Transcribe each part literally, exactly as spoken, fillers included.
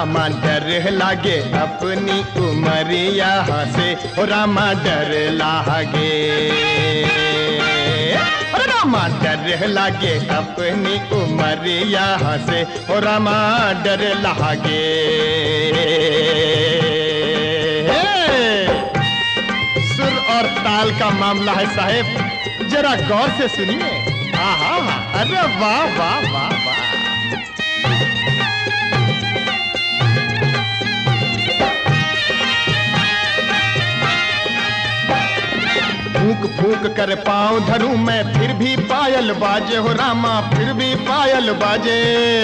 रामा डर लागे अपनी उमरिया से, ओ रामा डर लागे, रामा डर लागे अपनी उमरिया से, ओ रामा डर लागे। सुर और ताल का मामला है साहेब, जरा गौर से सुनिए। आहा, अरे वाह वाह वाह वाह। फूंक फूंक कर पाँव धरूं मैं, फिर भी पायल बाजे, हो रामा फिर भी पायल बाजे।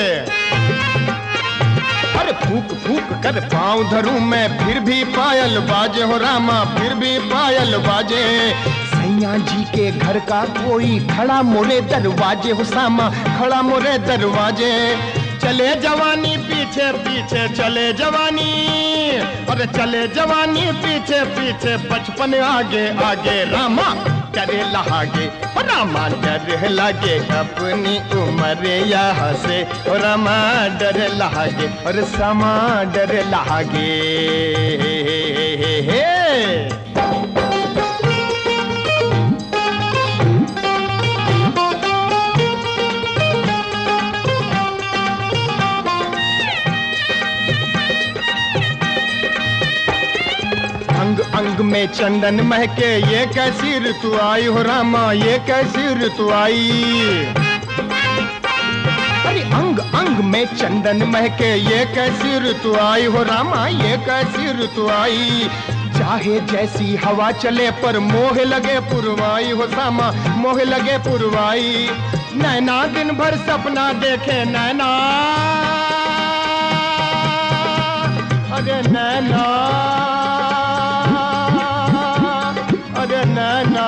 अरे फूंक फूंक कर पाँव धरूं मैं, फिर भी पायल बाजे, हो रामा फिर भी पायल बाजे। सैया जी के घर का कोई खड़ा मोरे दरवाजे, हो सामा खड़ा मोरे दरवाजे। चले जवानी पीछे पीछे चले जवानी, अरे चले जवानी पीछे पीछे, बचपन आगे आगे, रामा डरे लागे, रामा डर लागे अपनी उम्र यहाँ से, रामा डर लागे और समा डर लागे। अंग अंग में चंदन महके, ये कैसी ऋतु आई, हो रामा ये कैसी ऋतु आई। अरे अंग अंग में चंदन महके, ये कैसी ऋतु आई, हो रामा ये कैसी ऋतु आई। चाहे जैसी हवा चले पर मोह लगे पुरवाई, हो सामा मोह लगे पुरवाई। नैना दिन भर सपना देखे नैना, अरे नैना अरे नैना,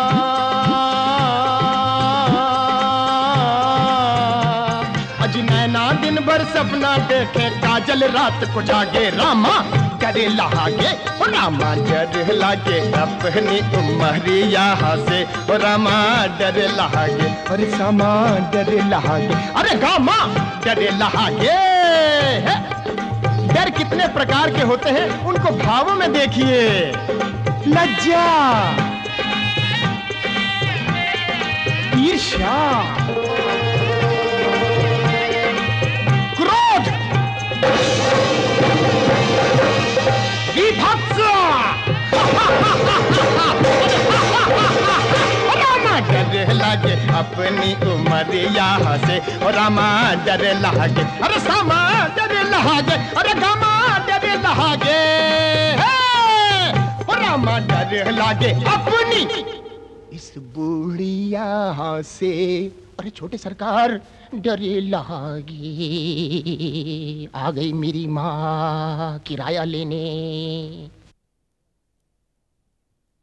अज नैना दिन भर सपना देखे, काजल रात को जागे, रामा डरे लागे, रामा डर लागे अपनी उम्र यहाँ से, रामा डर लागे और समा डर लागे, अरे गामा डर लागे। डर कितने प्रकार के होते हैं, उनको भावों में देखिए। लज्जा, ईर्ष्या, क्रोध, विभत्स, रामा डर लागे अपनी उम्र यहाँ से, रामा डर लागे अरे सामा डर लागे, अरे गामा डर लागे, रामा डर लागे अपनी इस बुढ़िया से। अरे छोटे सरकार डरे लागे, आ गई मेरी माँ किराया लेने।